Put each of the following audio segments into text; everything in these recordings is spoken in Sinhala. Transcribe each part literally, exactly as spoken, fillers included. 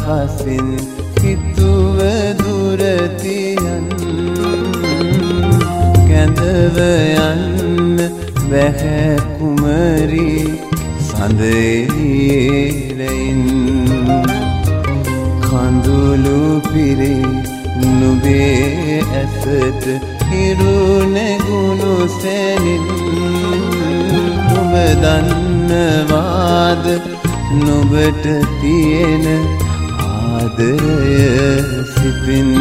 රහසින් හිතුව දුරතියන් කැඳව යන්න බැහැ කුමරි සඳෙලියෙන් කඳුළු පිරේ නුඹේ ඇසට හිරු නැගුණු සැනින් නුඹ දන්නවාද නුඹට තියෙන ආදරය සිතින්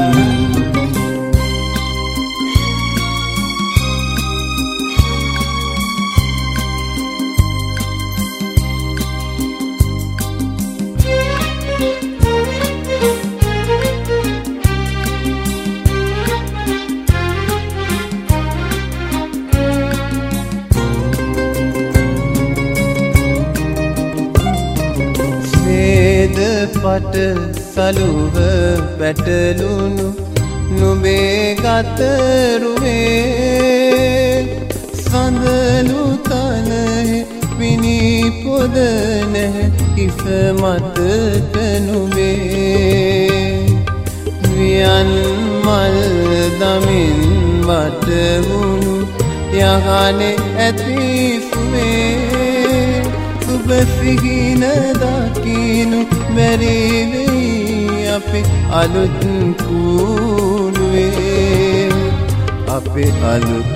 පට සලුව පැටලුණු නුඹේ ගතරුවේ සඳලු තලෙහි පිණි පොද නැහැ කිස මතක නුඹේ වියන් මල් දමින් වටවුණු යහනේ ඇති සුවේ සුබ සිහින දකිනු බැරි වෙයි අපේ අලුත් කූඩුවේ අපේ අලුත්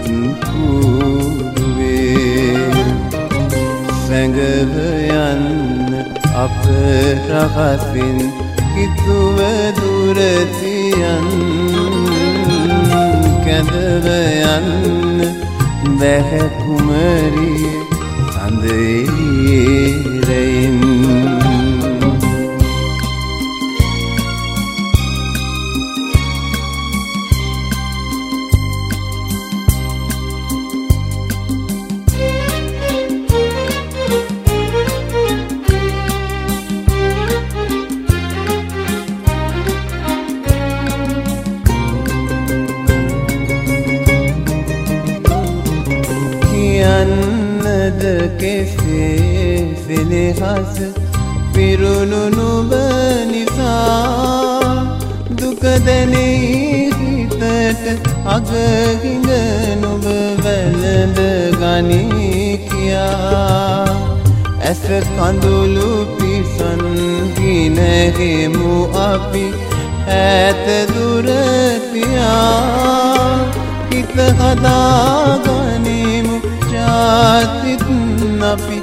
කූඩුවේ සැඟව යන්න අප රහසින් හිතුව දුරතියන් කැඳව යන්න බැහැ කුමරි සඳෙලියෙන් කියන්නද කෙසේ සෙනෙහස පිරුණු නුඹ නිසා දුක දැනෙයි හිතට අගහිඟ නුඹ වැළඳ ගනී කියා ඇස කඳුළු පිසන් ගිනහෙමු අපි ඈත දුර තියා හිත හදාගනිමු ජාතිත් අපි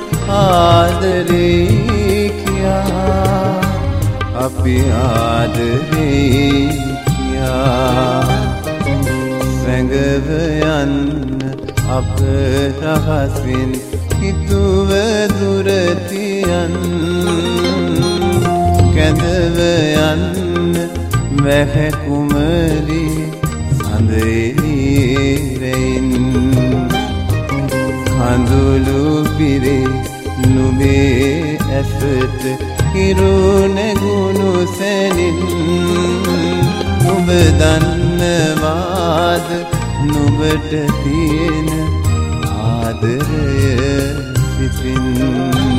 ආදරේ කියා අපි ආදරේ කියා සැඟව යන්න අප රහසින් හිතුව දුරතියන් කැඳව යන්න බැහැ කුමරි සඳෙලියෙන් කඳුළු පිරේ නුඹේ ඇසට හිරු නැගුණු සැනින් නුඹ දන්නවාද නුඹට තියෙන ආදරය සිතින්